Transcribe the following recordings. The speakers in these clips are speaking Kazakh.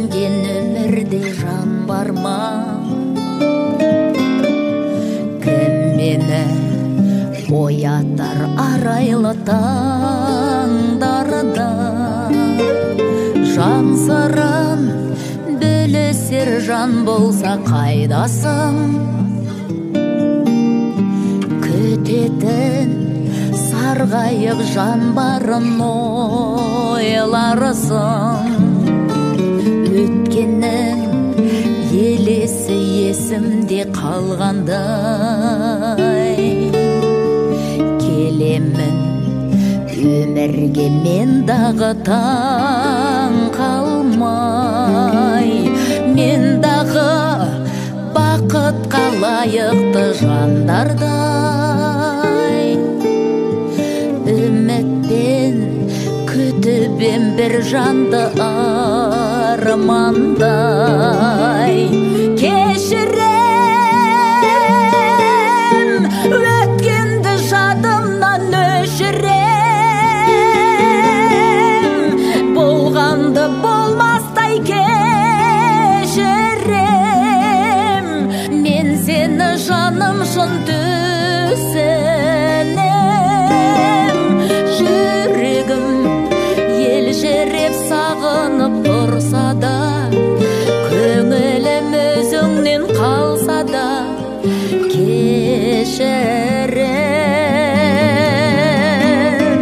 сенген өмірде жан бар ма? Кім мені оятар арайлы таңдарда? Жан сырын бөлісер жан болса қайдасың? Күтетін сарғайып жан барын ойларысың. Өткеннің елесі есімде қалғандай. Келемін өмірге мен дағы таң қалмай. Мен дағы бақытқа лайықты жандардай. Үмітпен күтіп бір жанды армандай. Кешірем, өткенді жадымнан өшірем. Болғанды болмастай кешірем. Мен сені жаным шын түсінем. Жүрегім елжіреп сағынып тұрса да, көңілім өзіңнен қалса да, кешірем.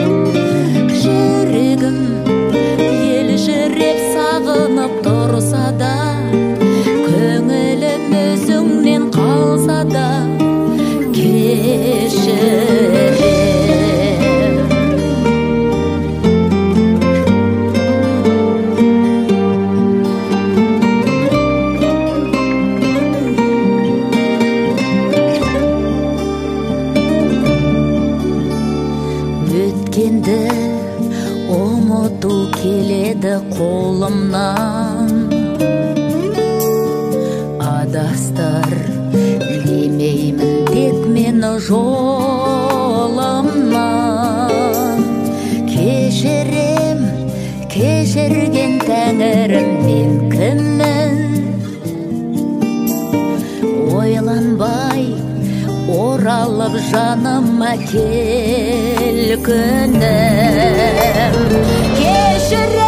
Жүрегім елжіреп сағынып тұрса да, көңілім өзіңнен қалса да, кешірем. Өткенді ұмыту келеді қолымнан. Адастыр демеймін тек мені жолымнан. Кешірем, кешірген тәңірім, мен кіммін? Ойланбай оралып жаныма кел күнім. Кешірем,